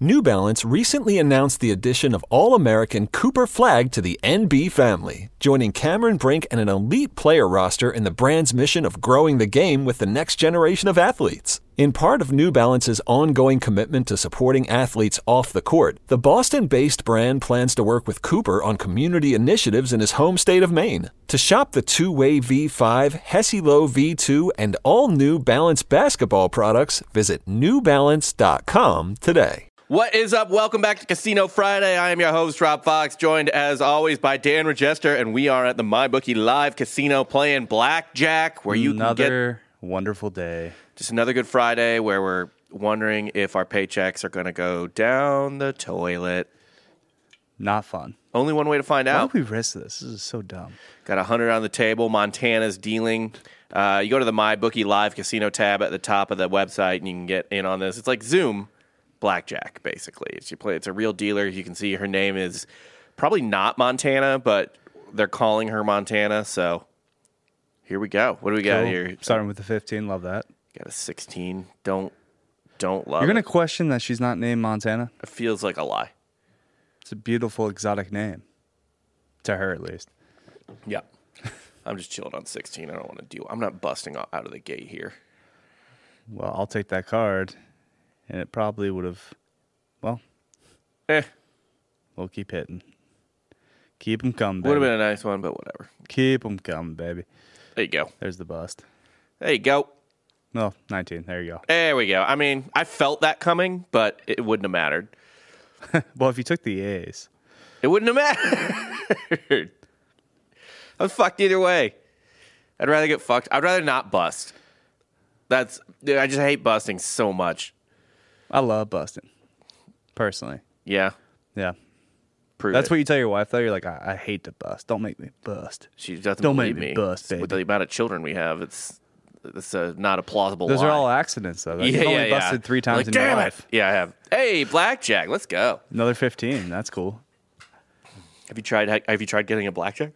New Balance recently announced the addition of All-American Cooper Flag to the NB family, joining Cameron Brink and an elite player roster in the brand's mission of growing the game with the next generation of athletes. In part of New Balance's ongoing commitment to supporting athletes off the court, the Boston-based brand plans to work with Cooper on community initiatives in his home state of Maine. To shop the two-way V5, Hesi-Lo V2, and all New Balance basketball products, visit newbalance.com today. What is up? Welcome back to Casino Friday. I am your host, Rob Fox, joined as always by Dan Regester, and we are at the MyBookie Live Casino playing blackjack, where you can get another wonderful day. Just another good Friday where we're wondering if our paychecks are going to go down the toilet. Not fun. Only one way to find Why out. did we risk this? This is so dumb. Got 100 on the table. Montana's dealing. You go to the MyBookie Live Casino tab at the top of the website, and you can get in on this. It's like Zoom blackjack, basically. It's a real dealer. You can see her name is probably not Montana, but they're calling her Montana. So here we go. What do we got here? Starting with the 15. Love that. Got a 16. Don't love You're going to question that she's not named Montana? It feels like a lie. It's a beautiful, exotic name. To her, at least. Yeah. I'm just chilling on 16. I don't want to deal. I'm not busting out of the gate here. Well, I'll take that card. And it probably would have, well, we'll keep hitting. Keep them coming, baby. Would have been a nice one, but whatever. Keep them coming, baby. There you go. There's the bust. There you go. No, 19. There you go. There we go. I mean, I felt that coming, but it wouldn't have mattered. Well, if you took the A's. It wouldn't have mattered. I was fucked either way. I'd rather get fucked. I'd rather not bust. I just hate busting so much. I love busting. Personally. Yeah. Yeah. Prove That's it. what you tell your wife, though. You're like, I hate to bust. Don't make me bust. She doesn't Don't believe make me me. bust, baby. With the amount of children we have, it's not a plausible Those lie. are all accidents, though. Yeah, You've only busted 3 times in your damn life. it. Yeah, I have. Hey, blackjack, let's go. Another 15. That's cool. Have you tried getting a blackjack?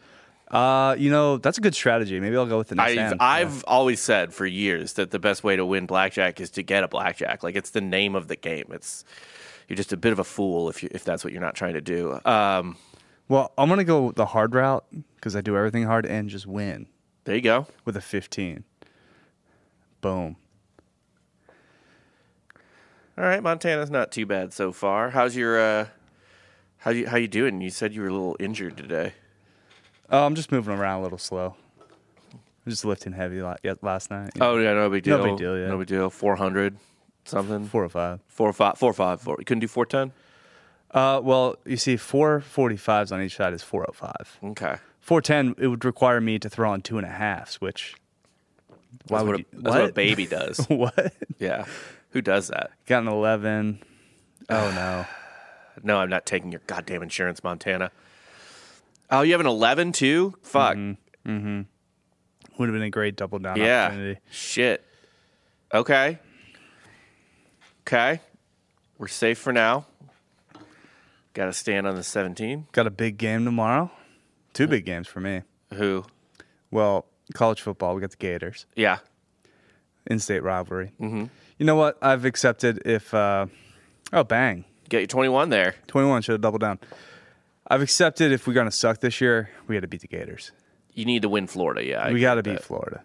That's a good strategy. Maybe I'll go with the next hand. I've always said for years that the best way to win blackjack is to get a blackjack. Like, it's the name of the game. You're just a bit of a fool if that's what you're not trying to do. Well, I'm going to go the hard route because I do everything hard and just win There you go. with a 15. Boom. All right, Montana's not too bad so far. How's your how you doing? You said you were a little injured today. Oh, I'm just moving around a little slow. I'm just lifting heavy last night. Oh yeah, no big deal. No big deal, yeah. No big deal. 400 something. 405. 405. You couldn't do 410. Well, you see, 445s on each side is 405. Okay. 410, it would require me to throw on 2.5s, which. That's what a baby does. What? Yeah. Who does that? Got an 11. Oh, no. No, I'm not taking your goddamn insurance, Montana. Oh, you have an 11 too? Fuck. Mm-hmm. Would have been a great double down Yeah. opportunity. Shit. Okay. We're safe for now. Got to stand on the 17. Got a big game tomorrow. 2 big games for me. Who? Well, college football, we got the Gators. Yeah. In-state rivalry. Mm-hmm. You know what? I've accepted if... bang. Get you 21 there. 21 should have doubled down. I've accepted if we're going to suck this year, we got to beat the Gators. You need to win Florida, yeah. We got to beat Florida.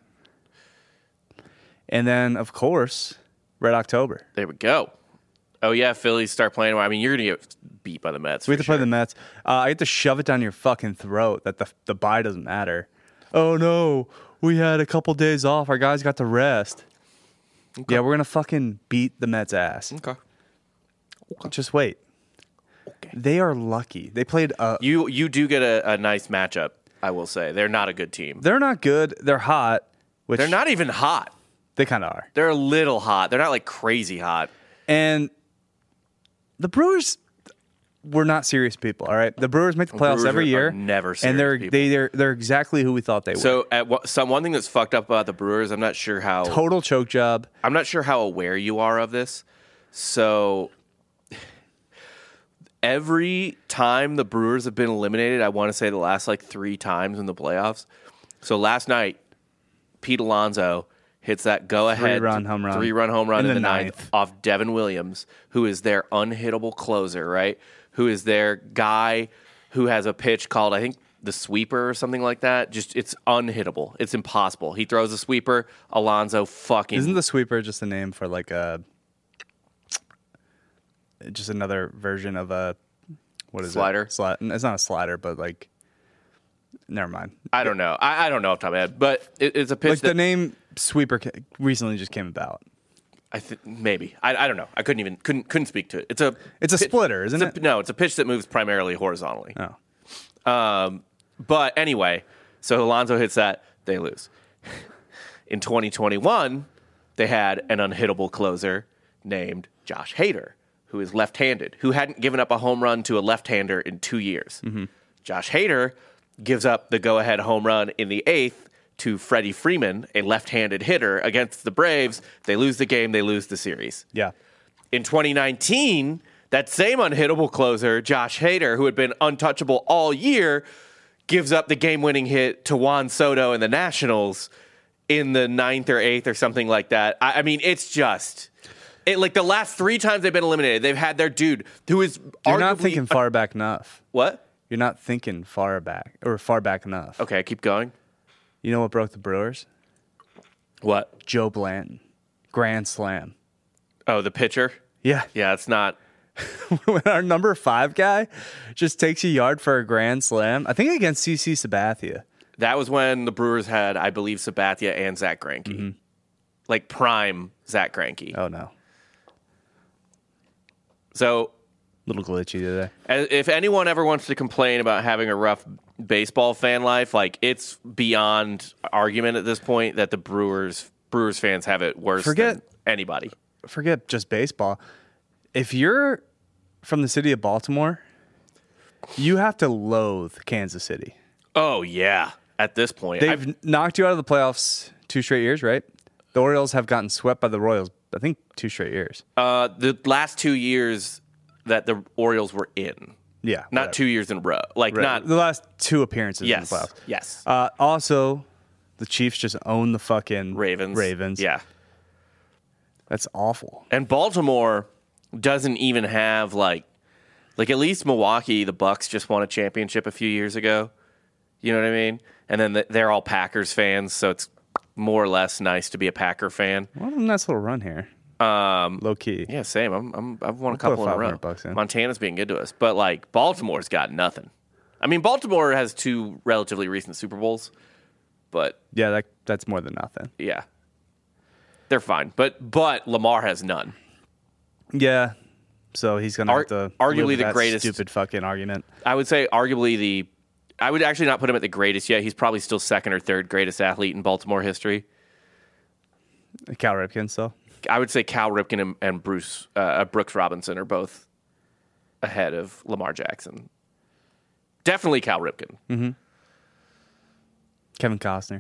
And then, of course, Red October. There we go. Oh, yeah, Phillies start playing. I mean, you're going to get beat by the Mets. We have to play the Mets. I get to shove it down your fucking throat that the bye doesn't matter. Oh, no. We had a couple days off. Our guys got to rest. Okay. Yeah, we're going to fucking beat the Mets' ass. Okay. Just wait. Okay. They are lucky. They played... You do get a nice matchup, I will say. They're not a good team. They're not good. They're hot. Which They're not even hot. They kind of are. They're a little hot. They're not like crazy hot. And the Brewers were not serious people, all right? The Brewers make the playoffs every year. Never serious and they're exactly who we thought they were. So one thing that's fucked up about the Brewers, I'm not sure how... Total choke job. I'm not sure how aware you are of this. So every time the Brewers have been eliminated, I want to say the last 3 times in the playoffs. So last night, Pete Alonso hits that go-ahead Three-run home run. Three-run home run In in the the ninth off Devin Williams, who is their unhittable closer, right? Who is their guy who has a pitch called, I think, the sweeper or something like that. Just, it's unhittable. It's impossible. He throws a sweeper. Alonso fucking... Isn't the sweeper just a name for like just another version of a... What is Slider? it? It's not a slider, but like... Never mind. I don't know. I don't know off the top of my head, but it's a pitch Like the name sweeper recently just came about. I think maybe. I don't know. I couldn't speak to it. It's a splitter, isn't it? No, it's a pitch that moves primarily horizontally. Oh. But anyway, so Alonso hits that, they lose. In 2021, they had an unhittable closer named Josh Hader, who is left-handed, who hadn't given up a home run to a left-hander in 2 years. Mm-hmm. Josh Hader gives up the go-ahead home run in the 8th to Freddie Freeman, a left-handed hitter, against the Braves. They lose the game. They lose the series. Yeah. In 2019, that same unhittable closer, Josh Hader, who had been untouchable all year, gives up the game-winning hit to Juan Soto in the Nationals in the 9th or 8th or something like that. I mean, it's just... like the last 3 times they've been eliminated, they've had their dude who is You're not thinking far back enough. What? You're not thinking far back enough. Okay, keep going. You know what broke the Brewers? What? Joe Blanton. Grand slam. Oh, the pitcher? Yeah. Yeah, it's not... When our number 5 guy just takes a yard for a grand slam, I think against CC Sabathia. That was when the Brewers had, I believe, Sabathia and Zach Greinke. Mm-hmm. Like prime Zach Greinke. Oh, no. So... Little glitchy today. If anyone ever wants to complain about having a rough baseball fan life, like it's beyond argument at this point that the Brewers fans have it worse than anybody. Forget just baseball. If you're from the city of Baltimore, you have to loathe Kansas City. Oh, yeah. At this point. They've knocked you out of the playoffs 2 straight years, right? The Orioles have gotten swept by the Royals, I think, 2 straight years. The last 2 years that the Orioles were in. Yeah. Not 2 years in a row. Like, not... The last 2 appearances in the playoffs. Yes. Also, the Chiefs just own the fucking Ravens. Yeah. That's awful. And Baltimore doesn't even have, like at least Milwaukee, the Bucks just won a championship a few years ago. You know what I mean? And then they're all Packers fans, so it's more or less nice to be a Packer fan. Well, a nice little run here. Low key. Yeah, same. I've won a couple in a row. Montana's being good to us, but like Baltimore's got nothing. I mean, Baltimore has 2 relatively recent Super Bowls, but yeah, that's more than nothing. Yeah, they're fine. But Lamar has none. Yeah, so he's gonna have to arguably the greatest stupid fucking argument. I would say arguably I would actually not put him at the greatest yet. He's probably still 2nd or 3rd greatest athlete in Baltimore history. Cal Ripken, so. I would say Cal Ripken and Brooks Robinson are both ahead of Lamar Jackson. Definitely Cal Ripken. Mm-hmm. Kevin Costner.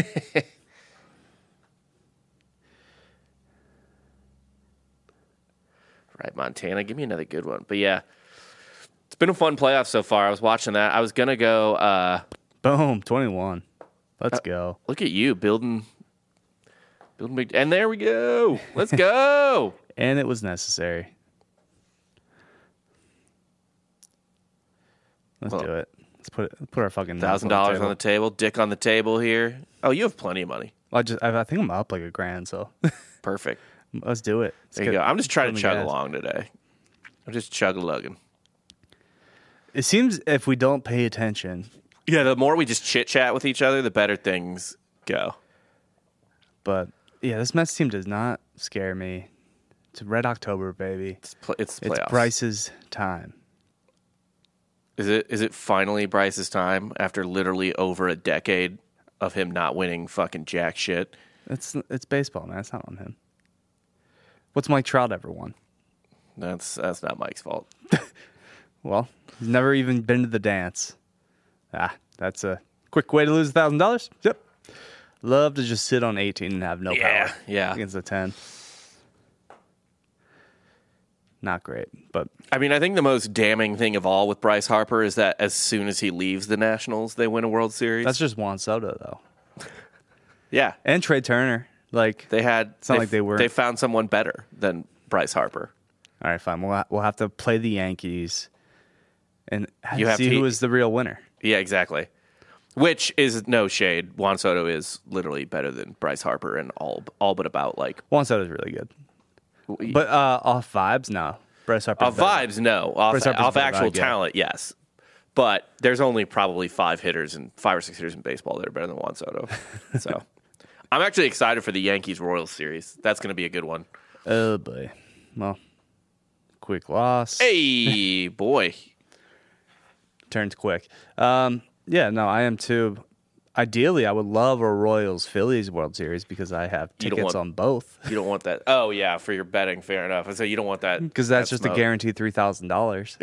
Right, Montana. Give me another good one. But yeah, it's been a fun playoff so far. I was watching that. I was going to go... Boom, 21. Let's go. Look at you building big, and there we go. Let's go. And it was necessary. Let's do it. Let's put our fucking $1,000 on the table. Dick on the table here. Oh, you have plenty of money. I think I'm up like $1,000. So perfect. Let's do it. There you go. I'm just trying to chug along today. I'm just chug-a-lugging. It seems if we don't pay attention. Yeah, the more we just chit-chat with each other, the better things go. But yeah, this Mets team does not scare me. It's Red October, baby. It's playoffs. It's Bryce's time. Is it finally Bryce's time after literally over a decade of him not winning fucking jack shit? It's baseball, man. It's not on him. What's Mike Trout ever won? That's not Mike's fault. Well, he's never even been to the dance. That's a quick way to lose $1,000. Yep. Love to just sit on 18 and have no power. Yeah. Against the 10. Not great, but I mean, I think the most damning thing of all with Bryce Harper is that as soon as he leaves the Nationals, they win a World Series. That's just Juan Soto, though. Yeah. And Trey Turner. Like They had. It's not like they weren't. They found someone better than Bryce Harper. All right, fine. We'll have to play the Yankees and You have see to- who is the real winner. Yeah, exactly. Which is no shade. Juan Soto is literally better than Bryce Harper and all but about like. Juan Soto's really good, but off vibes, no. Bryce Harper. Off vibes, no. Off Bryce Harper's better actual vibe, yeah. talent, yes. But there's only probably 5 or 6 hitters in baseball that are better than Juan Soto. So I'm actually excited for the Yankees Royals series. That's going to be a good one. Oh boy. Well, quick loss. Hey, boy. Turns quick. Yeah, no, I am too. Ideally, I would love a Royals Phillies World Series because I have You don't tickets want- on both. You don't want that. Oh, yeah, for your betting, fair enough. I say you don't want that. Because that's that just smoke. a guaranteed $3,000.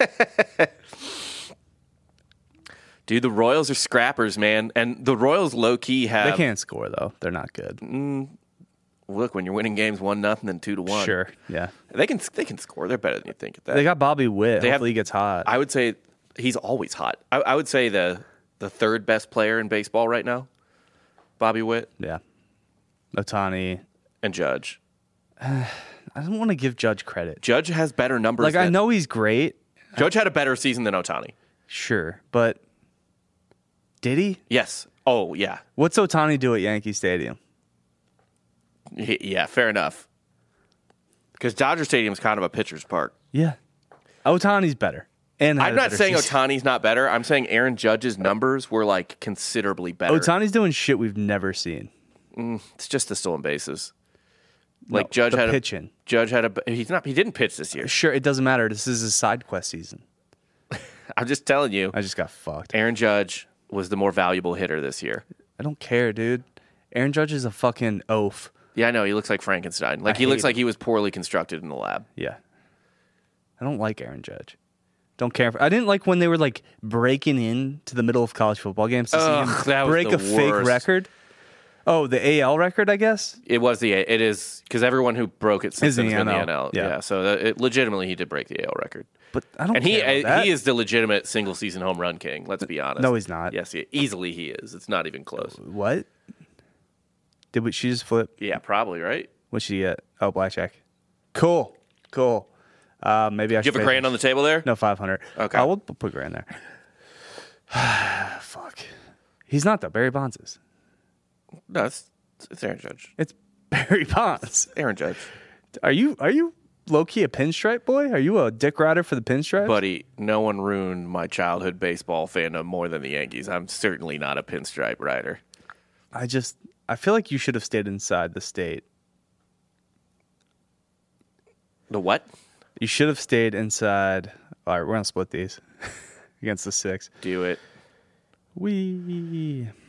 Dude, the Royals are scrappers, man. And the Royals low-key They have... can't score though. They're not good. Look, when you're winning games 1-0 and 2-1. Sure. Yeah. They can score. They're better than you think at that. They got Bobby Witt. They have- Hopefully he gets hot. I would say he's always hot. I would say the third best player in baseball right now, Bobby Witt Yeah. Otani. and Judge. I don't want to give Judge credit. Judge has better numbers. Like, I know he's great. Judge had a better season than Otani. Sure. But did he? Yes. Oh, yeah. What's Otani do at Yankee Stadium? Yeah, fair enough. Because Dodger Stadium's kind of a pitcher's park. Yeah. Otani's better. And had I'm a not better saying season. Otani's not better. I'm saying Aaron Judge's numbers were like considerably better. Otani's doing shit we've never seen. It's just the stolen bases. No, Like Judge the had pitching. Judge had a. He didn't pitch this year. Sure, it doesn't matter. This is his side quest season. I'm just telling you. I just got fucked. Aaron Judge was the more valuable hitter this year. I don't care, dude. Aaron Judge is a fucking oaf. Yeah, I know. He looks like Frankenstein. Like I he looks hate like he was poorly constructed in the lab. Yeah. I don't like Aaron Judge. Don't care. I didn't like when they were like breaking into the middle of college football games to see Ugh, him that was break the a fake worst. record. Oh, the AL record, I guess. It is because everyone who broke it since Is in then the has been the NL. NL. Yeah. Yeah, so legitimately he did break the AL record. But I don't And care about that. he is the legitimate single season home run king. Let's be honest. No, he's not. Yes, easily he is. It's not even close. What? She just flip? Yeah, probably right. What'd she get? Oh, blackjack. Cool. Maybe I Do should you have a grand on the table there? No, 500. Okay. We'll put a grand there. Fuck. He's not though. Barry Bonds is. No, it's Aaron Judge. It's Barry Bonds. Aaron Judge, Are you low key a pinstripe boy? Are you a dick rider for the pinstripes? buddy. No one ruined my childhood baseball fandom more than the Yankees. I'm certainly not a pinstripe rider. I feel like you should have stayed inside the state. The what? You should have stayed inside. All right, we're gonna split these against the 6. Do it. I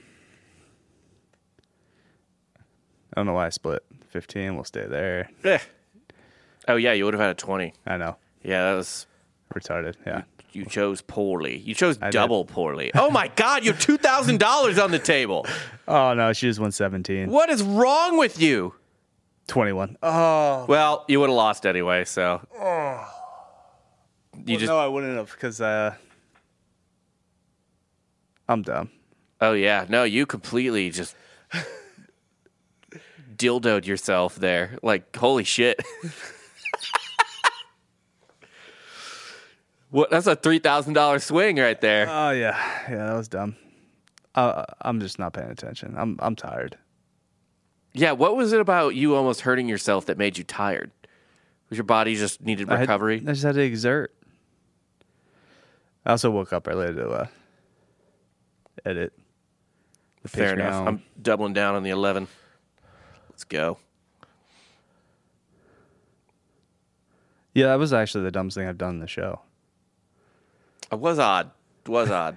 don't know why I split. 15. We'll stay there. Oh yeah, you would have had a 20. I know. Yeah, that was. Retarded. Yeah. You chose poorly. You chose did. double poorly. Oh my God, you have $2,000 on the table. Oh no, she just won 17. What is wrong with you? 21. Oh. Well, you would have lost anyway, so. You just. No, I wouldn't have because I'm dumb. Oh yeah, no, you completely just dildoed yourself there. Like, holy shit. What? That's a $3,000 swing right there. Oh yeah, that was dumb. I'm just not paying attention. I'm tired. Yeah, what was it about you almost hurting yourself that made you tired? Was your body just needed recovery? I just had to exert. I also woke up early to edit. The Fair enough. Patreon. I'm doubling down on the 11. Let's go. Yeah, that was actually the dumbest thing I've done in the show. It was odd. It was odd.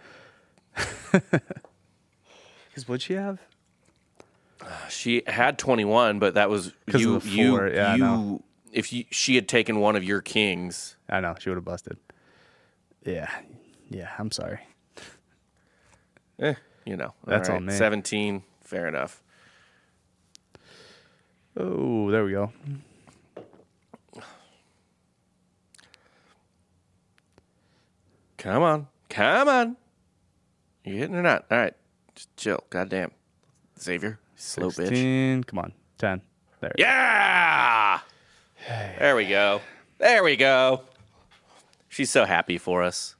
Because what'd she have? She had 21, but that was 'Cause you. of the 4. Yeah, I know. If she had taken one of your kings, I know she would have busted. Yeah, I'm sorry. you know, That's all on me. 17, fair enough. Oh, there we go. Come on. You hitting or not? All right, just chill. Goddamn, Xavier, slow bitch. 16. Come on. 10. There. Yeah! There we go. There we go. She's so happy for us.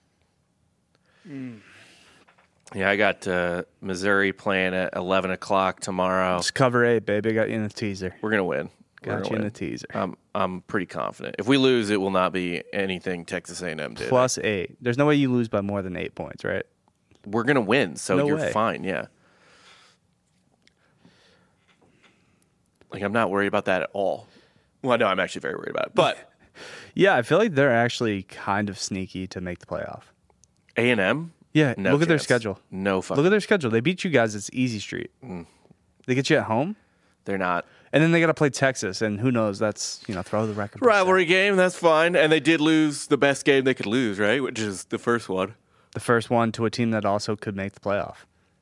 Yeah, I got Missouri playing at 11 o'clock tomorrow. Just cover 8, baby. Got you in the teaser. We're going to win. Got you in the teaser. I'm pretty confident. If we lose, it will not be anything Texas A&M did. Plus 8. There's no way you lose by more than 8 points, right? We're going to win, so No you're way. fine, yeah. Like, I'm not worried about that at all. Well, no, I'm actually very worried about it. But Yeah, I feel like they're actually kind of sneaky to make the playoff. A&M? Yeah, No look at their chance. schedule. No fucking. Look at their schedule. They beat you guys. It's easy street. They get you at home, They're not. and then they got to play Texas, and who knows? That's throw the record. Rivalry game, that's fine. And they did lose the best game they could lose, right? Which is the first one. The first one to a team that also could make the playoff.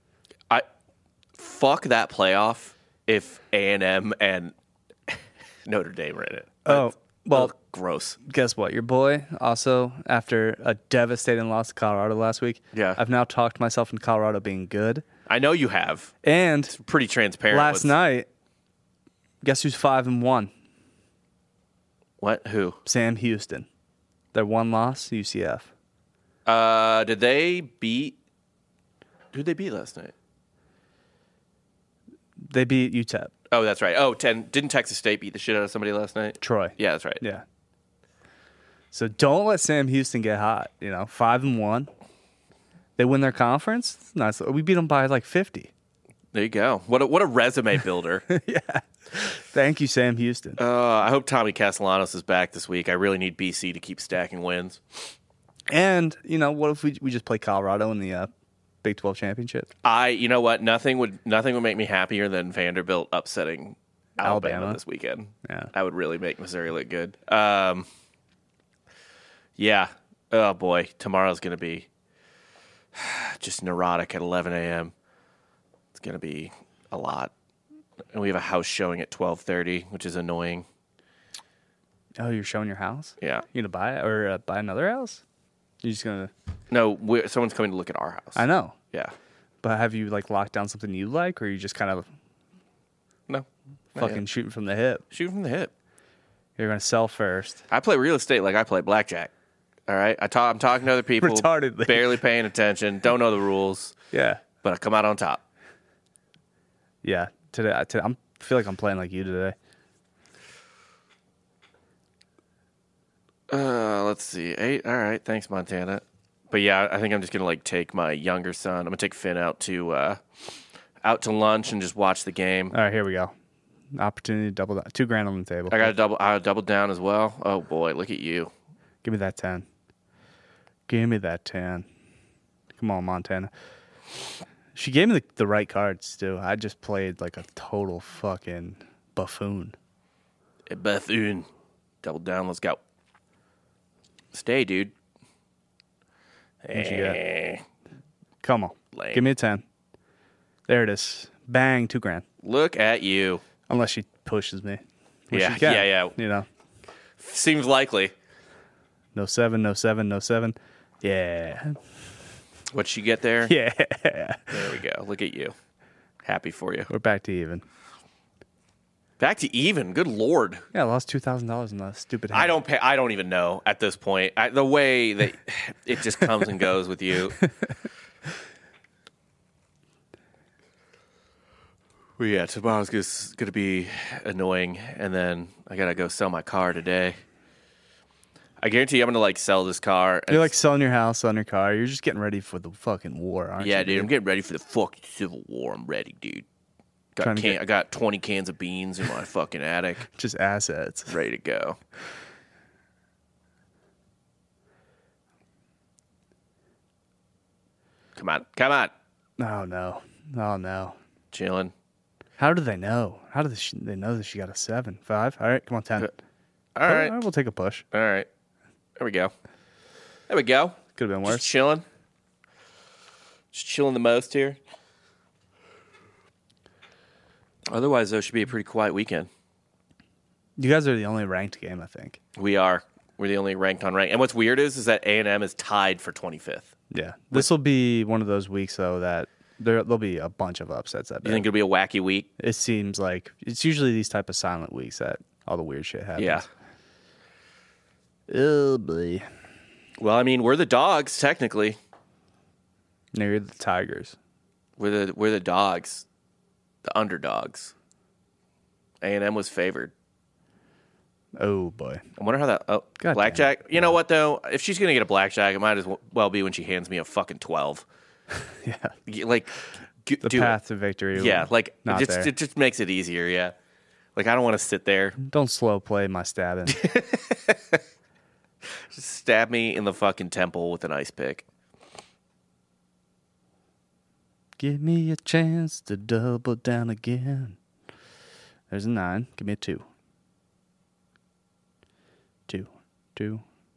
Fuck that playoff if A&M and Notre Dame are in it. Oh, well, Ugh, gross. guess what? Your boy also, after a devastating loss to Colorado last week, Yeah. I've now talked myself into Colorado being good. I know you have. And Pretty transparent. last night, guess who's 5-1? What? Who? Sam Houston. Their one loss, UCF. Did they beat? Who'd they beat last night? They beat UTEP. Oh, that's right. Oh, didn't Texas State beat the shit out of somebody last night? Troy. Yeah, that's right. Yeah. So don't let Sam Houston get hot. 5-1. They win their conference. It's nice. We beat them by like 50. There you go. What a resume builder. Thank you, Sam Houston. I hope Tommy Castellanos is back this week. I really need BC to keep stacking wins. And what if we just play Colorado in the Big 12 championship? You know what? Nothing would make me happier than Vanderbilt upsetting Alabama this weekend. Yeah. That would really make Missouri look good. Yeah. Oh boy, tomorrow's gonna be just neurotic at 11 a.m. It's gonna be a lot, and we have a house showing at 12:30, which is annoying. Oh, you're showing your house? Yeah. You gonna buy it or buy another house? You're just gonna? No, someone's coming to look at our house. I know, Yeah. but have you locked down something you like, or are you just kind of No. not fucking yet. shooting from the hip? Shoot from the hip. You're gonna sell first. I play real estate like I play blackjack. All right, I'm talking to other people, Retardedly. barely paying attention, don't know the rules, Yeah. but I come out on top. Yeah. Today, I feel like I'm playing like you today. Let's see, 8. All right, thanks, Montana. But yeah, I think I'm just gonna take my younger son. I'm gonna take Finn out to lunch and just watch the game. All right, here we go. Opportunity to double down. $2,000 on the table. I double down as well. Oh boy, look at you. Give me that 10. Give me that 10. Come on, Montana. She gave me the right cards, too. I just played like a total fucking buffoon. Hey, Bethune, double down. Let's go. Stay, dude. What you got? Come on. Lame. Give me a 10. There it is. Bang, $2,000. Look at you. Unless she pushes me. Which Yeah, she can, yeah. Seems likely. No 7, no 7, no 7. Yeah. What'd she get there? Yeah. There we go. Look at you. Happy for you. We're back to even. Back to even. Good Lord. Yeah, I lost $2,000 in that stupid hand. I don't even know at this point. The way that it just comes and goes with you. Well, yeah, tomorrow's going to be annoying, and then I got to go sell my car today. I guarantee you I'm going to sell this car. You're selling your house, selling your car. You're just getting ready for the fucking war, aren't you? Yeah, dude, I'm getting ready for the fucking Civil War. I'm ready, dude. I got 20 cans of beans in my fucking attic. Just assets. Ready to go. Come on. Oh, no. Oh, no. Chilling. How do they know? How do they know that she got a 7? 5? All right, come on, 10. All right. We'll take a push. All right. There we go. There we go. Could have been Just worse. chilling. Just chilling the most here. Otherwise, though, it should be a pretty quiet weekend. You guys are the only ranked game, I think. We are. We're the only ranked on rank. And what's weird is that A&M is tied for 25th. Yeah. This will be one of those weeks, though, that There'll be a bunch of upsets. I bet. You think it'll be a wacky week? It seems like it's usually these type of silent weeks that all the weird shit happens. Yeah. Oh boy. Well, I mean, we're the dogs technically. No, you're the Tigers. We're the dogs, the underdogs. A&M was favored. Oh boy. I wonder how that. Oh, God blackjack. You know what though? If she's gonna get a blackjack, it might as well be when she hands me a fucking 12. Yeah. Like The path to victory. Yeah, like not there. it just makes it easier. Yeah. Like I don't want to sit there. Don't slow play my stabbing. Just stab me in the fucking temple with an ice pick. Give me a chance to double down again. There's a 9. Give me a 2. 2.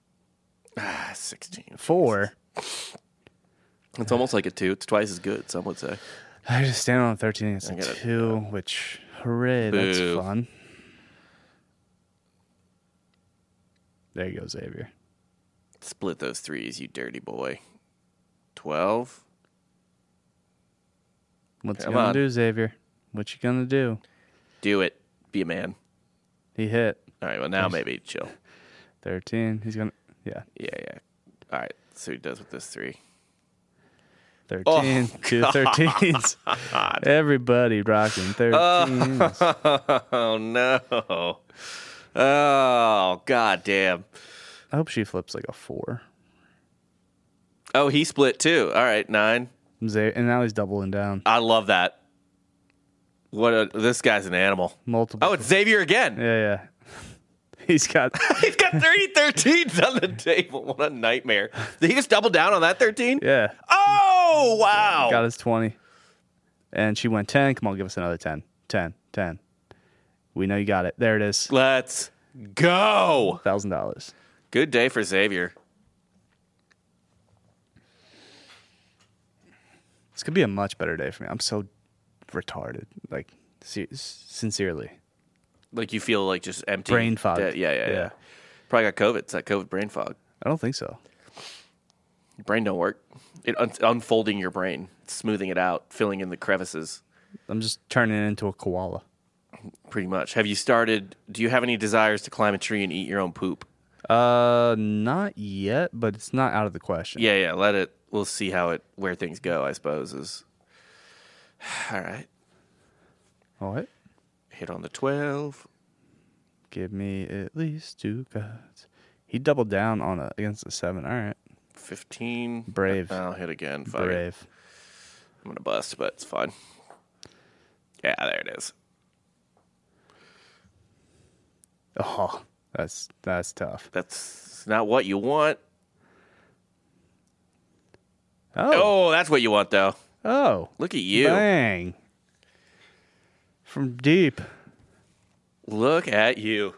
16. 4. It's almost like a 2. It's twice as good, some would say. I just stand on a 13 against I a get it. 2, which, hooray, that's Boo. fun. There you go, Xavier. Split those threes, you dirty boy. 12. What's Come he gonna on. do, Xavier? What you gonna do? Do it. Be a man. He hit All right, well, now maybe chill. 13. He's gonna, yeah, Yeah. All right, so he does with this 3. 13. Oh, 2 13s. Everybody rocking 13s. Oh, no. Oh, god damn. I hope she flips like a 4. Oh, he split too. All right, 9. And now he's doubling down. I love that. This guy's an animal. Multiple. Oh, it's Xavier again. Yeah. He's got He's got 30 13s on the table. What a nightmare. Did he just double down on that 13? yeah. Oh, wow. Got his 20. And she went 10. Come on, give us another 10. 10. We know you got it. There it is. Let's go. $1,000. Good day for Xavier. This could be a much better day for me. I'm so retarded. Like, sincerely. Like you feel like just empty. Brain fog. Yeah. Probably got COVID. It's that COVID brain fog. I don't think so. Your brain don't work. Unfolding your brain, smoothing it out, filling in the crevices. I'm just turning it into a koala. Pretty much. Do you have any desires to climb a tree and eat your own poop? Not yet, but it's not out of the question. Yeah. We'll see where things go, I suppose. All right. All right. Hit on the 12. Give me at least 2 cards. He doubled down on against the 7. All right. 15. Brave. I'll hit again. Fuck it. Brave. I'm going to bust, but it's fine. Yeah, there it is. Oh, that's tough. That's not what you want. Oh. Oh, that's what you want, though. Oh. Look at you. Bang. From deep. Look at you.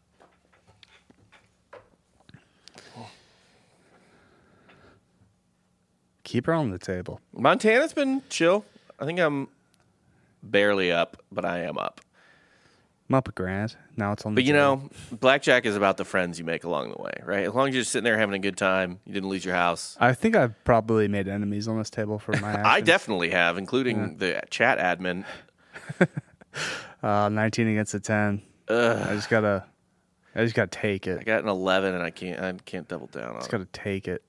Keep her on the table. Montana's been chill. I think I'm barely up, but I am up. I'm up a grand. Now it's on the But, table. blackjack is about the friends you make along the way, right? As long as you're just sitting there having a good time, you didn't lose your house. I think I've probably made enemies on this table for my actions. I definitely have, including the chat admin. 19 against a 10. I just gotta take it. I got an 11, and I can't double down on Just it. gotta take it.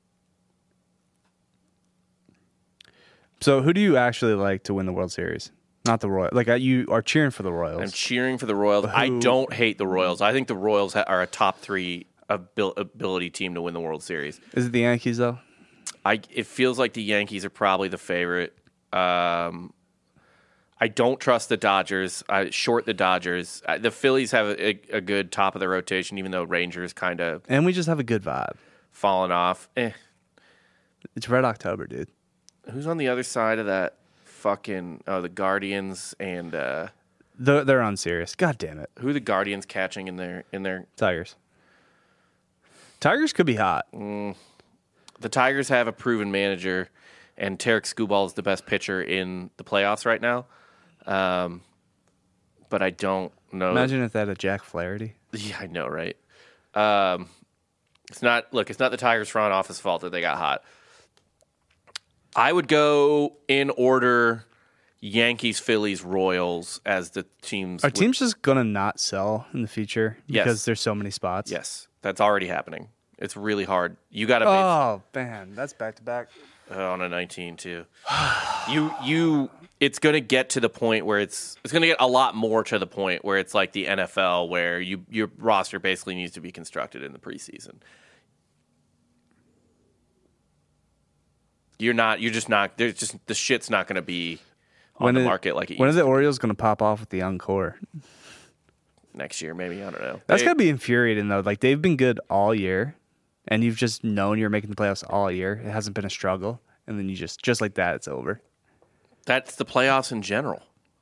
So, who do you actually like to win the World Series? Not the Royals. Like, you are cheering for the Royals. I'm cheering for the Royals. I don't hate the Royals. I think the Royals are a top 3 ability team to win the World Series. Is it the Yankees, though? It feels like the Yankees are probably the favorite. I don't trust the Dodgers. I short the Dodgers. The Phillies have a good top of the rotation, even though Rangers kind of And we just have a good vibe. fallen off. It's Red October, dude. Who's on the other side of that fucking... Oh, the Guardians and... They're unserious. God damn it. who are the Guardians catching in their... Tigers. Tigers could be hot. The Tigers have a proven manager, and Tarek Skubal is the best pitcher in the playoffs right now. But I don't know. Imagine if they had a Jack Flaherty. Yeah, I know, right? It's not the Tigers front office fault that they got hot. I would go in order: Yankees, Phillies, Royals as the teams. Our team's just gonna not sell in the future because Yes. there's so many spots. Yes, that's already happening. It's really hard. You got to Oh man, that's back to back. on a 19 too. It's going to get to the point where it's going to get a lot more to the point where it's like the NFL, where your roster basically needs to be constructed in the preseason. You're just not. There's just the shit's not going to be on the market like it when used are the to Orioles gonna pop off with the young core? next year. Maybe I don't know. That's gotta be infuriating though. Like they've been good all year, and you've just known you're making the playoffs all year. It hasn't been a struggle, and then you just like that, it's over. That's the playoffs in general.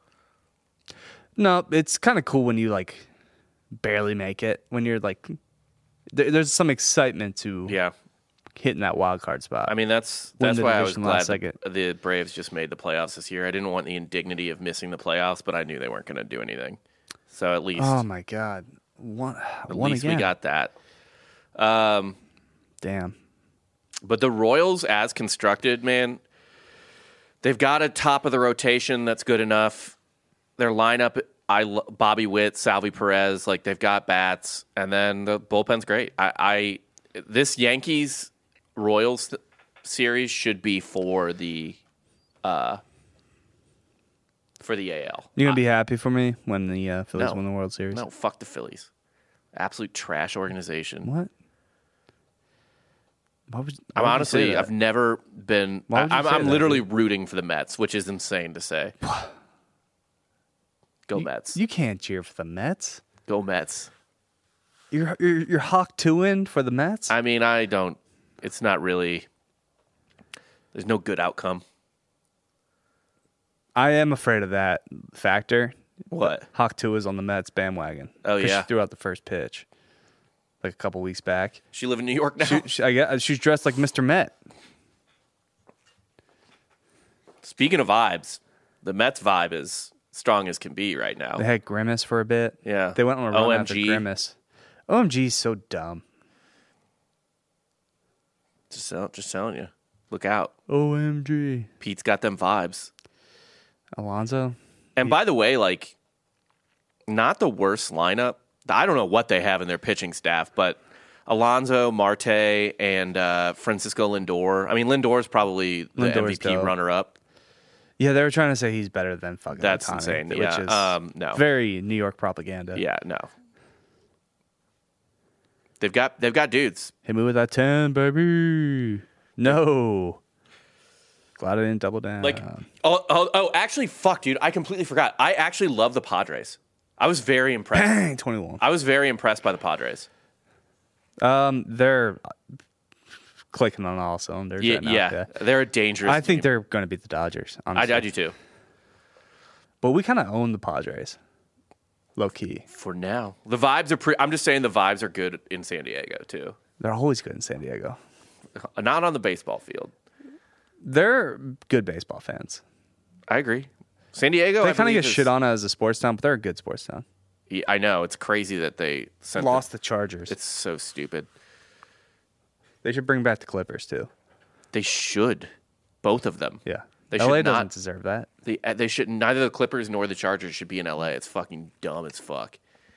No, it's kind of cool when you like barely make it. When you're like, there's some excitement to Yeah. hitting that wild card spot. I mean, that's Win the why I was division glad last second. the Braves just made the playoffs this year. I didn't want the indignity of missing the playoffs, but I knew they weren't going to do anything. So at least, oh my god, one again. we got that. Damn. But the Royals, as constructed, man, they've got a top of the rotation that's good enough. Their lineup, Bobby Witt, Salvi Perez, like they've got bats, and then the bullpen's great. This Yankees Royals series should be for the AL. You gonna be happy for me when the Phillies No. win the World Series? No, fuck the Phillies. Absolute trash organization. What? Why would I'm you say honestly, that? I've never been. Why would you say I'm that, literally dude? rooting for the Mets, which is insane to say. Go Mets. You can't cheer for the Mets. Go Mets. You're Hawk 2-in for the Mets. I mean, I don't. It's not really. There's no good outcome. I am afraid of that factor. What? Hawk 2 is on the Mets bandwagon. Oh, 'Cause yeah? she threw out the first pitch like a couple weeks back. She live in New York now. She's dressed like Mr. Met. Speaking of vibes, the Mets vibe is strong as can be right now. They had Grimace for a bit. Yeah. They went on a run after OMG. Grimace. OMG is so dumb. Just telling you. Look out. OMG. Pete's got them vibes. Alonzo. And by the way, like, not the worst lineup. I don't know what they have in their pitching staff, but Alonso, Marte, and Francisco Lindor. I mean, Lindor's probably the Lindor's MVP dope. runner-up. Yeah, they were trying to say he's better than fucking That's Ohtani, insane. which Yeah. is No. very New York propaganda. Yeah, no. They've got dudes. Hit me with that 10, baby. No. Glad I didn't double down. Like, actually, fuck, dude. I completely forgot. I actually love the Padres. I was very impressed. bang, 21. I was very impressed by the Padres. They're clicking on all cylinders right now. Yeah. They're a dangerous I think team. they're going to beat the Dodgers, honestly. I do too. But we kind of own the Padres. Low key. For now. The vibes are I'm just saying the vibes are good in San Diego, too. They're always good in San Diego. Not on the baseball field. They're good baseball fans. I agree. San Diego, They I kind of believe, get shit on as a sports town, but they're a good sports town. Yeah, I know. It's crazy that they sent Lost the Chargers. It's so stupid. They should bring back the Clippers, too. They should. Both of them. Yeah. They LA should doesn't not. deserve that. They should. Neither the Clippers nor the Chargers should be in LA. It's fucking dumb as fuck.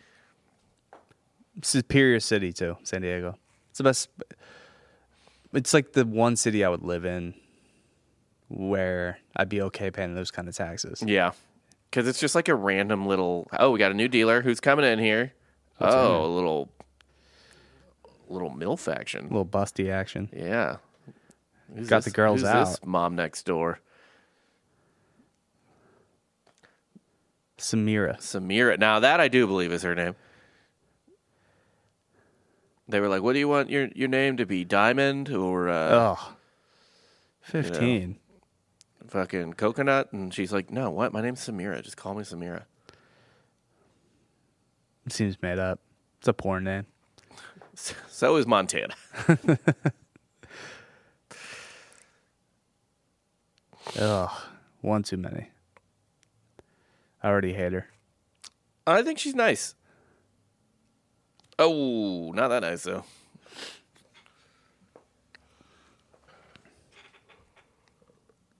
Superior city, too, San Diego. It's the best. It's like the one city I would live in where I'd be okay paying those kind of taxes. Yeah. Because it's just like a random little, we got a new dealer who's coming in here. in A little MILF action. A little busty action. Yeah. Who's Got the girls who's out. This mom next door. Samira. Now that I do believe is her name. They were like, "What do you want your name to be? Diamond or 15. fucking coconut?" And she's like, "No, what? My name's Samira. Just call me Samira." It seems made up. It's a porn name. So is Montana. Ugh. One too many. I already hate her. I think she's nice. Oh, not that nice though.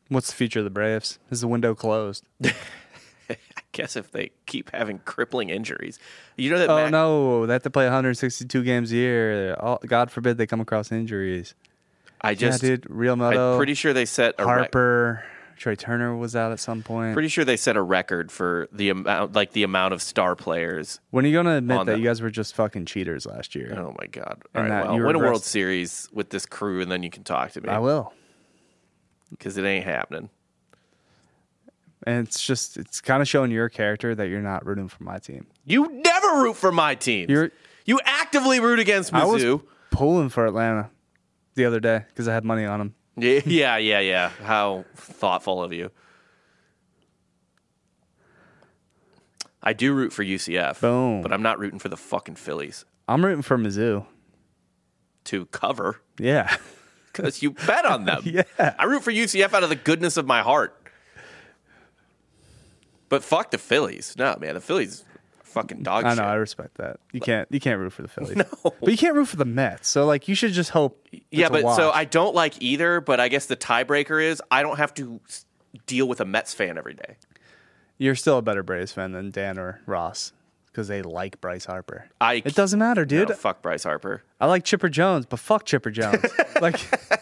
What's the future of the Braves? Is the window closed? I guess if they keep having crippling injuries. You know that Oh, no. They have to play 162 games a year. God forbid they come across injuries. Dude. Real Muto. I'm pretty sure they set a Harper. Trey Turner was out at some point. Pretty sure they set a record for the amount of star players. When are you going to admit that you guys were just fucking cheaters last year? Oh, my God. All And right, that well, you win a regressed. World Series with this crew, and then you can talk to me. I will. Because it ain't happening. And it's kind of showing your character that you're not rooting for my team. You never root for my teams. You actively root against Mizzou. I was pulling for Atlanta the other day because I had money on them. Yeah. How thoughtful of you. I do root for UCF. Boom. But I'm not rooting for the fucking Phillies I'm rooting for Mizzou. to cover Yeah. because you bet on them. Yeah. I root for UCF out of the goodness of my heart. But fuck the Phillies. No, man, the Phillies are fucking dog I shit. know. I respect that. You can't root for the Phillies. No. But you can't root for the Mets. So, like, you should just hope. Yeah, it's a but wash. so I don't like either, but I guess the tiebreaker is I don't have to deal with a Mets fan every day. You're still a better Braves fan than Dan or Ross because they like Bryce Harper. It doesn't matter, dude. No, fuck Bryce Harper. I like Chipper Jones, but fuck Chipper Jones. Like,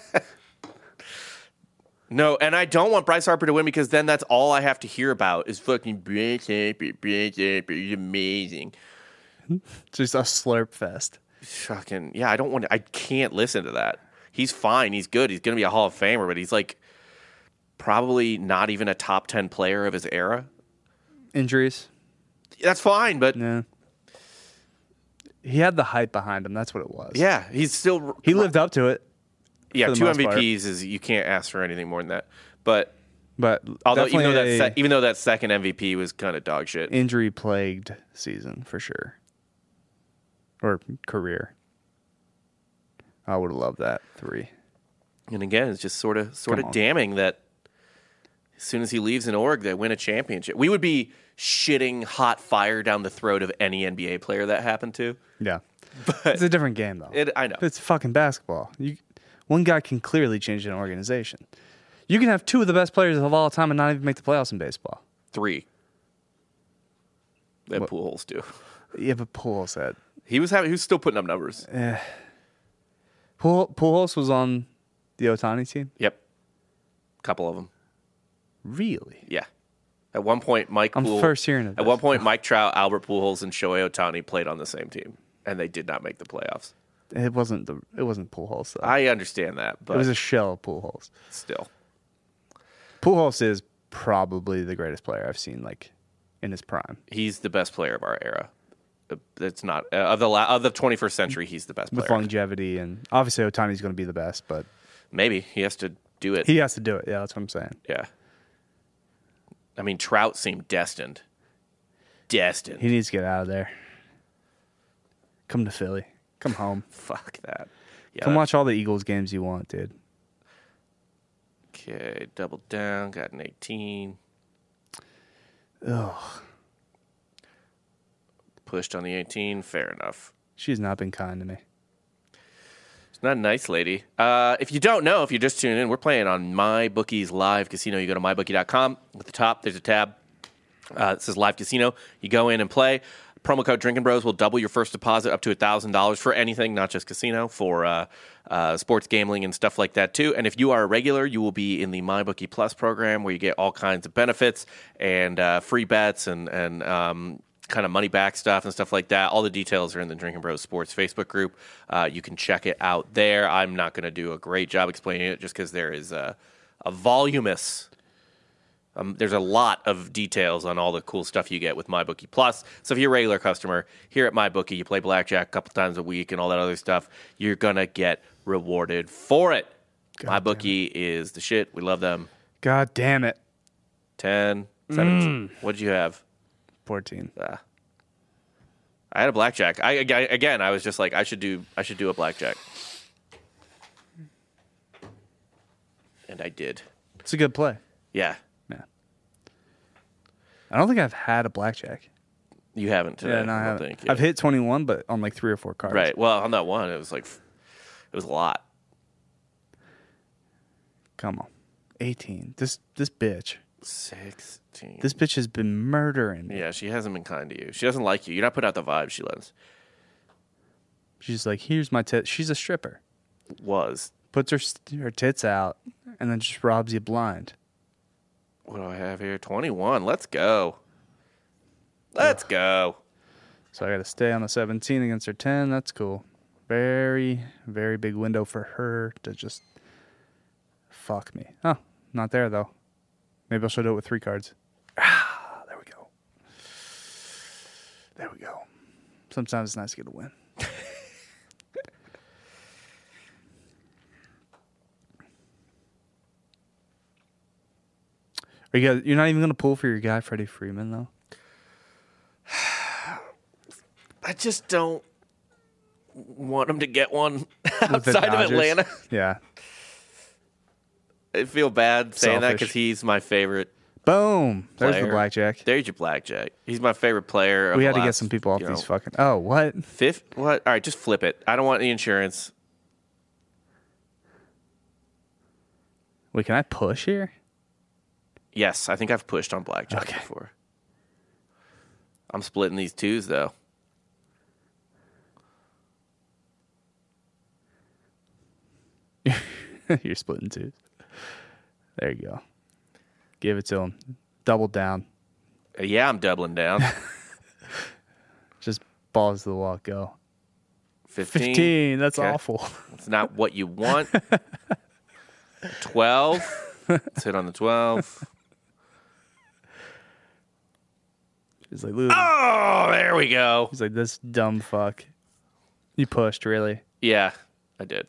No, and I don't want Bryce Harper to win because then that's all I have to hear about is fucking Bryce Harper. Bryce Harper is amazing. just a slurp fest. Fucking yeah, I can't listen to that. He's fine. He's good. He's gonna be a Hall of Famer, but he's like probably not even a top 10 player of his era. Injuries. That's fine, but Yeah. He had the hype behind him. That's what it was. yeah, he's still He lived up to it. Yeah, for the 2 most part. MVPs is you can't ask for anything more than that. But But although even definitely though that second MVP was kind of dog shit. injury plagued season for sure. Or career. I would have loved that 3. And again, it's just sort of Come on. damning that as soon as he leaves in Oregon, they win a championship. We would be shitting hot fire down the throat of any NBA player that happened to. Yeah. It's a different game though. I know. It's fucking basketball. One guy can clearly change an organization. You can have 2 of the best players of all time and not even make the playoffs in baseball. 3. That Pujols do. Yeah, but Pujols said He was still putting up numbers. Pujols was on the Ohtani team. Yep. Couple of them. Really? Yeah. At one point, I'm first hearing of At this. one point, Mike Trout, Albert Pujols, and Shohei Ohtani played on the same team, and they did not make the playoffs. It wasn't Pujols though. I understand that, but It was a shell of Pujols. still. Pujols is probably the greatest player I've seen like in his prime. He's the best player of our era. It's not of the 21st century. He's the best With player. longevity, and obviously Otani's going to be the best, but Maybe he has to do it. he has to do it. Yeah, that's what I'm saying. Yeah. I mean, Trout seemed destined. He Destined. needs to get out of there. Come to Philly. Come home. Fuck that. Yeah. Come watch all the Eagles games you want, dude. Okay, double down. Got an 18. Ugh. Pushed on the 18. Fair enough. She's not been kind to me. It's not a nice lady. If you don't know, if you're just tuning in, we're playing on MyBookie's live casino. You go to mybookie.com. At the top, there's a tab that says Live Casino. You go in and play. Promo code Drinking Bros will double your first deposit up to $1,000 for anything, not just casino, for sports gambling and stuff like that too. And if you are a regular, you will be in the MyBookie Plus program where you get all kinds of benefits and free bets and kind of money back stuff and stuff like that. All the details are in the Drinking Bros Sports Facebook group. You can check it out there. I'm not going to do a great job explaining it just because there is a voluminous. There's a lot of details on all the cool stuff you get with MyBookie Plus. So if you're a regular customer here at MyBookie, you play blackjack a couple times a week and all that other stuff, you're going to get rewarded for it. MyBookie is the shit. We love them. God damn it. 10, 17. What'd you have? 14. I had a blackjack. I was just like, I should do a blackjack. And I did. It's a good play. Yeah. Yeah. I don't think I've had a blackjack. You haven't today. Yeah, no, I don't haven't. think, yeah. I've hit 21, but on like 3 or 4 cards. Right. Well, on that one, it was a lot. Come on. 18. This bitch. 16. This bitch has been murdering me. Yeah, she hasn't been kind to you. She doesn't like you. You're not putting out the vibe she loves. She's like, here's my tits. She's a stripper. Was. Puts her tits out and then just robs you blind. What do I have here? 21. Let's go. Let's go. So I got to stay on a 17 against her 10. That's cool. Very, very big window for her to just fuck me. Oh, not there, though. Maybe I should do it with 3 cards. Ah, there we go. There we go. Sometimes it's nice to get a win. You're not even going to pull for your guy, Freddie Freeman, though? I just don't want him to get one outside of Atlanta. Yeah. I feel bad saying that Selfish. because he's my favorite. Boom. There's Player. the blackjack. There's your blackjack. He's my favorite player. We had to get some people off these fucking... Oh, what? Fifth? What? All right, just flip it. I don't want the insurance. Wait, can I push here? Yes, I think I've pushed on blackjack Okay. before. I'm splitting these twos, though. You're splitting twos. There you go. Give it to him. Double down. Yeah, I'm doubling down. Just balls to the wall. Go. 15. 15. That's Okay. awful. It's not what you want. 12. Let's hit on the 12. He's like, Lou. Oh, there we go. He's like, this dumb fuck. You pushed, really. Yeah, I did.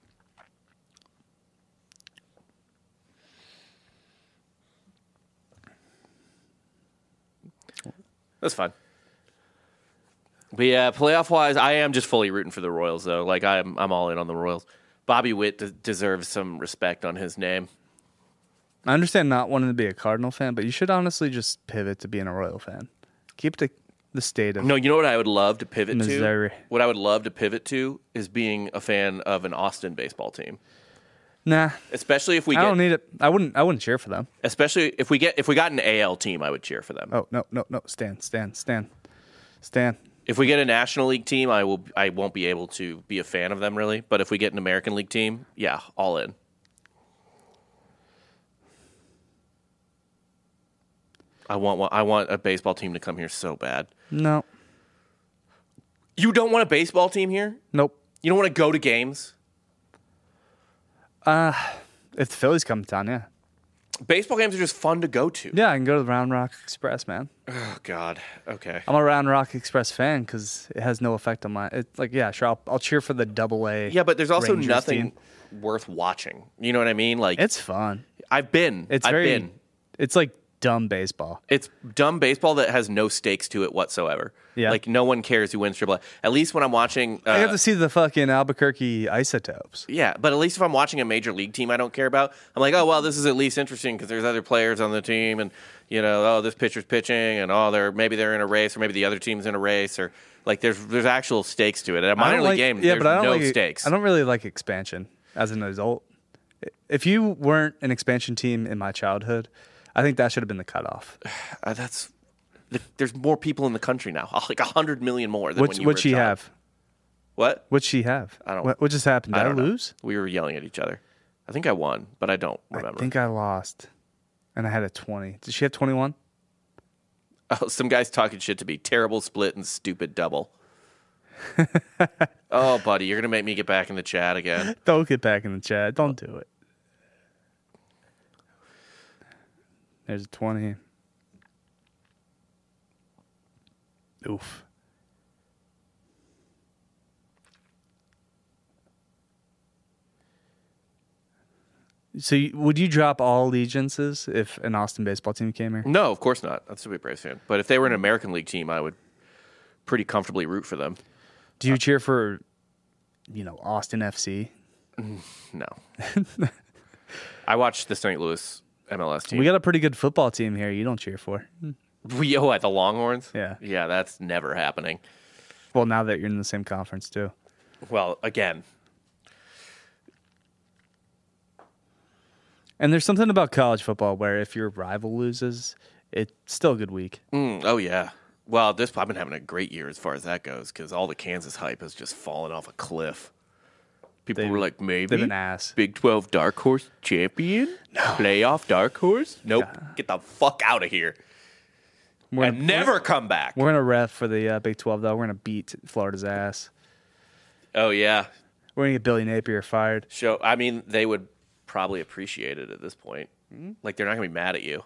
That's fine. But yeah, playoff wise, I am just fully rooting for the Royals though. Like I'm all in on the Royals. Bobby Witt deserves some respect on his name. I understand not wanting to be a Cardinal fan, but you should honestly just pivot to being a Royal fan. Keep the state of No, you know what I would love to pivot Missouri. to? What I would love to pivot to is being a fan of an Austin baseball team. Nah. Especially if we I get don't need it. I wouldn't cheer for them. especially if we got an AL team, I would cheer for them. Oh, no. Stan. If we get a National League team, I won't be able to be a fan of them really. But if we get an American League team, yeah, all in. I want a baseball team to come here so bad. No. You don't want a baseball team here? Nope. You don't want to go to games? If the Phillies come to town, yeah. Baseball games are just fun to go to. Yeah, I can go to the Round Rock Express, man. Oh God. Okay. I'm a Round Rock Express fan because it has no effect on my... It's like, yeah, sure, I'll cheer for the Double-A Yeah, but there's also Rangers nothing team. worth watching. You know what I mean? Like It's fun. I've been. It's like dumb baseball. It's dumb baseball that has no stakes to it whatsoever. Yeah. Like no one cares who wins AAA. At least when I'm watching. I got to see the fucking Albuquerque Isotopes. Yeah, but at least if I'm watching a major league team I don't care about, I'm like, oh well, this is at least interesting because there's other players on the team, and oh, this pitcher's pitching, and maybe they're in a race, or maybe the other team's in a race, or like there's actual stakes to it. At a minor league game, there's no stakes. I don't really like expansion as an adult. If you weren't an expansion team in my childhood, I think that should have been the cutoff. There's more people in the country now, like 100 million more than when you were a What'd she child. have? What? What'd she have? I don't. What just happened? Did I don't know. lose? We were yelling at each other. I think I won, but I don't remember. I think I lost, and I had a 20. Did she have 21? Oh, some guy's talking shit to me. Terrible split and stupid double. Oh, buddy, you're gonna make me get back in the chat again. Don't get back in the chat. Don't do it. There's a 20. Oof. So would you drop all allegiances if an Austin baseball team came here? No, of course not. I'd still be a Braves fan. But if they were an American League team, I would pretty comfortably root for them. Do you cheer for, Austin FC? No. I watched the St. Louis MLS team. We got a pretty good football team here you don't cheer for. At the Longhorns? Yeah. Yeah, that's never happening. Well, now that you're in the same conference, too. Well, again. And there's something about college football where if your rival loses, it's still a good week. Oh, yeah. Well, I've been having a great year as far as that goes because all the Kansas hype has just fallen off a cliff. People were like, maybe They've been ass. Big 12 dark horse champion? No. Playoff dark horse? Nope. Get the fuck out of here. And never come back. We're going to ref for the Big 12, though. We're going to beat Florida's ass. Oh, yeah. We're going to get Billy Napier fired. I mean, they would probably appreciate it at this point. Mm-hmm. Like, they're not going to be mad at you.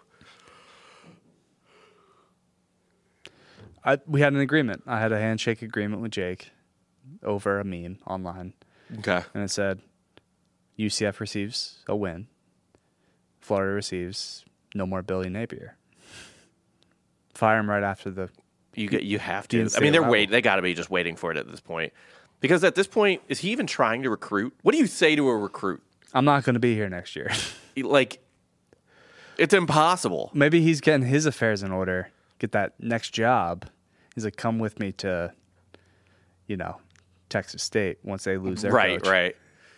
We had an agreement. I had a handshake agreement with Jake over a meme online. Okay. And it said, UCF receives a win. Florida receives no more Billy Napier. Fire him right after the... You have to. I mean, they got to be just waiting for it at this point. Because at this point, is he even trying to recruit? What do you say to a recruit? I'm not going to be here next year. Like, it's impossible. Maybe he's getting his affairs in order. Get that next job. He's like, come with me to, Texas State once they lose their coach. Right.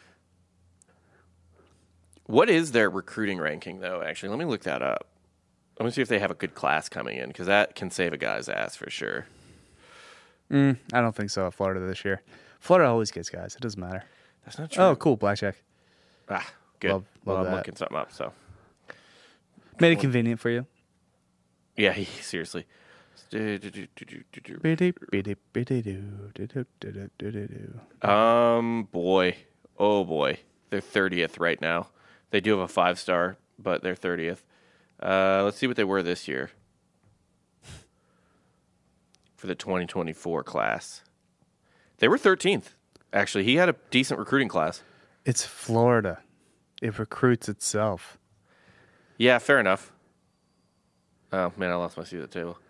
What is their recruiting ranking, though, actually? Let me look that up. Let me see if they have a good class coming in, because that can save a guy's ass for sure. I don't think so at Florida this year. Florida always gets guys. It doesn't matter. That's not true. Oh, cool. Blackjack. Good. Love I'm that. looking something up, so. Made it convenient for you. Yeah, seriously. Boy. Oh, boy. They're 30th right now. They do have a 5-star, but they're 30th. Let's see what they were this year for the 2024 class. They were 13th, actually. He had a decent recruiting class. It's Florida. It recruits itself. Yeah, fair enough. Oh, man, I lost my seat at the table.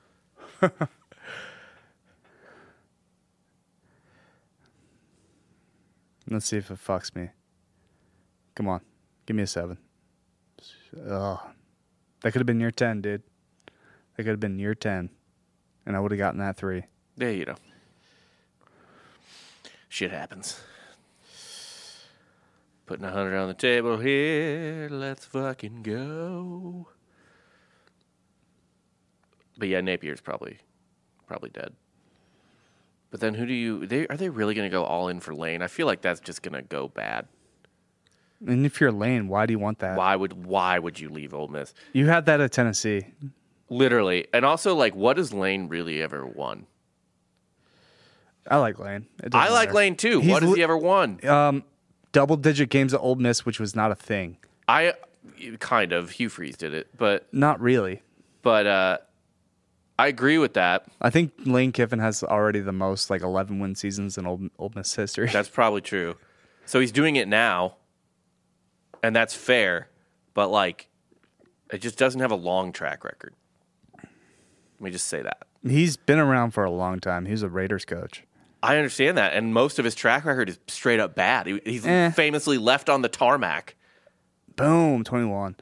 Let's see if it fucks me. Come on. Give me a 7. Oh, that could have been year 10, dude. That could have been year 10. And I would have gotten that 3. Yeah, shit happens. Putting 100 on the table here. Let's fucking go. But yeah, Napier's probably dead. But then are they really going to go all in for Lane? I feel like that's just going to go bad. And if you're Lane, why do you want that? Why would you leave Ole Miss? You had that at Tennessee. Literally. And also, like, what has Lane really ever won? I like Lane. I like Lane, too. What has he ever won? Double-digit games at Ole Miss, which was not a thing. Kind of. Hugh Freeze did it, but... Not really. But, I agree with that. I think Lane Kiffin has already the most, 11-win seasons in Ole Miss history. That's probably true. So he's doing it now, and that's fair, but, it just doesn't have a long track record. Let me just say that. He's been around for a long time. He was a Raiders coach. I understand that, and most of his track record is straight up bad. He's famously left on the tarmac. Boom, 21.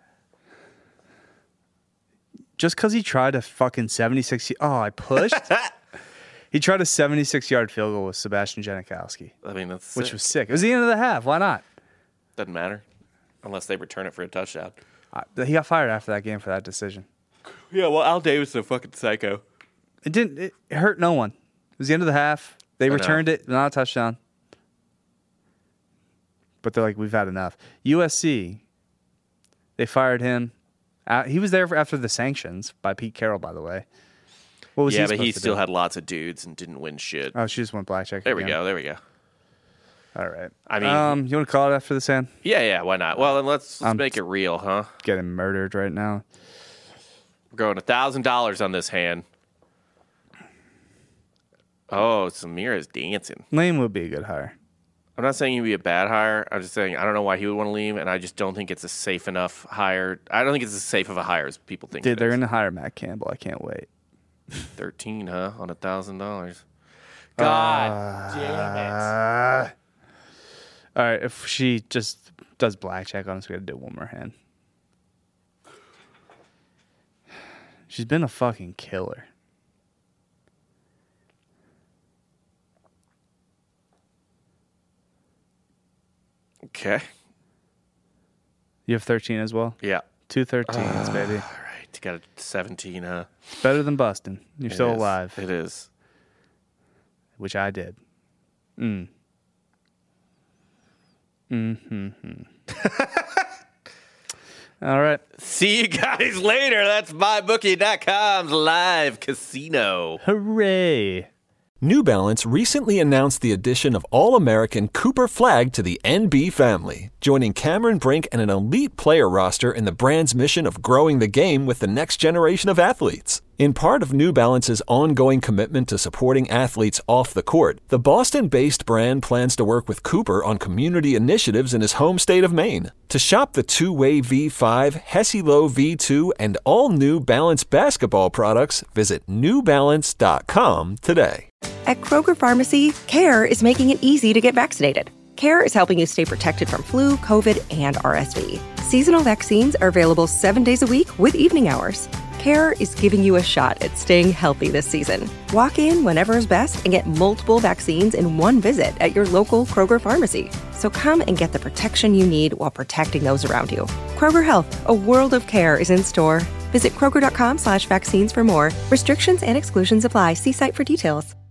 Just because he tried a fucking 76... Oh, I pushed? He tried a 76-yard field goal with Sebastian Janikowski. I mean, that's sick. Which was sick. It was the end of the half. Why not? Doesn't matter. Unless they return it for a touchdown. He got fired after that game for that decision. Yeah, well, Al Davis is a fucking psycho. It hurt no one. It was the end of the half. They returned it. Not a touchdown. But they're like, we've had enough. USC, they fired him. He was there after the sanctions by Pete Carroll, by the way. What was but he still had lots of dudes and didn't win shit. Oh, she just went blackjack. There we go. All right. I mean, you want to call it after the Sam? Yeah, why not? Well, then let's make it real, huh? Getting murdered right now. We're going $1,000 on this hand. Oh, Samira's dancing. Lane would be a good hire. I'm not saying he'd be a bad hire. I'm just saying I don't know why he would want to leave, and I just don't think it's a safe enough hire. I don't think it's as safe of a hire as people think. Dude, they're going to hire Matt Campbell. I can't wait. 13, huh? On $1,000. God damn it. All right, if she just does blackjack on us, we got to do one more hand. She's been a fucking killer. Okay. You have 13 as well? Yeah. 2 13s, baby. All right. You got a 17, huh? It's better than busting. You're It still is. alive. It is. Which I did. All right. See you guys later. That's MyBookie.com's live casino. Hooray. New Balance recently announced the addition of All-American Cooper Flag to the NB family, joining Cameron Brink and an elite player roster in the brand's mission of growing the game with the next generation of athletes. In part of New Balance's ongoing commitment to supporting athletes off the court, the Boston-based brand plans to work with Cooper on community initiatives in his home state of Maine. To shop the two-way V5, Hesi-Lo V2, and all New Balance basketball products, visit newbalance.com today. At Kroger Pharmacy, CARE is making it easy to get vaccinated. CARE is helping you stay protected from flu, COVID, and RSV. Seasonal vaccines are available 7 days a week with evening hours. CARE is giving you a shot at staying healthy this season. Walk in whenever is best and get multiple vaccines in one visit at your local Kroger Pharmacy. So come and get the protection you need while protecting those around you. Kroger Health, a world of care is in store. Visit Kroger.com/vaccines for more. Restrictions and exclusions apply. See site for details.